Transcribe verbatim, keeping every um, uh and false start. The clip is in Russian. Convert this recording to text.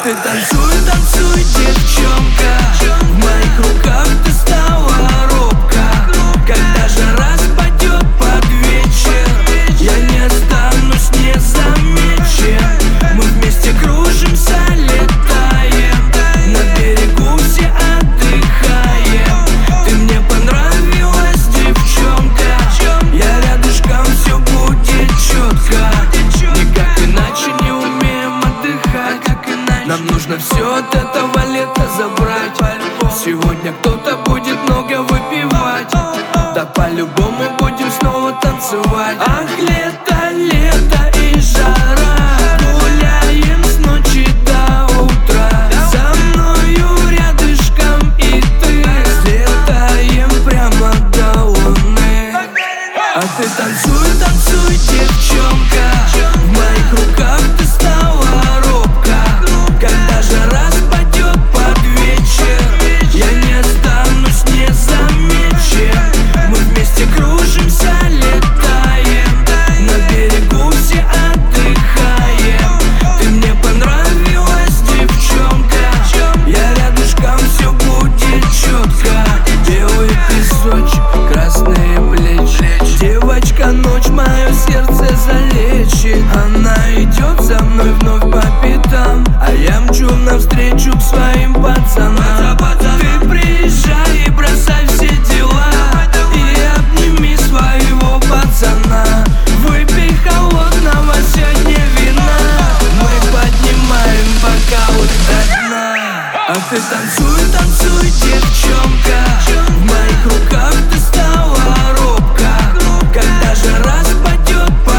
ты танцуй, танцуй, девчонка, в моих руках ты стала робко. Когда жара спадет под вечер, я не останусь незамечен. Мы вместе кружимся, летаем, на берегу все отдыхаем. Ты мне понравилась, девчонка, я рядышком, все будет четко. Никак иначе не умеем отдыхать. Нам нужно все от этого лета забрать. Сегодня кто-то будет много выпивать, да по-любому будем снова танцевать. Ах, лето, лето и жара, гуляем с ночи до утра. За мною рядышком и ты, слетаем прямо до луны. А ты танцуй, танцуй, девчонка, в моих руках ты стала робко. Когда жара спадет под вечер, я не останусь незамечен. Мы вместе кружимся, летаем, на берегу все отдыхаем. Ты мне понравилась, девчонка, я рядышком, все будет четко. Белый песочек, красные плечи, девочка, ночь мое сердце залечит. Она идет за мной вновь по пятам, а я мчу навстречу к своим пацанам. Ты приезжай и бросай все дела, и обними своего пацана. Выпей холодного сегодня вина, мы поднимаем бокалы до дна. А ты танцуй, танцуй, девчонка, в моих руках ты стала робко. Когда жара спадет под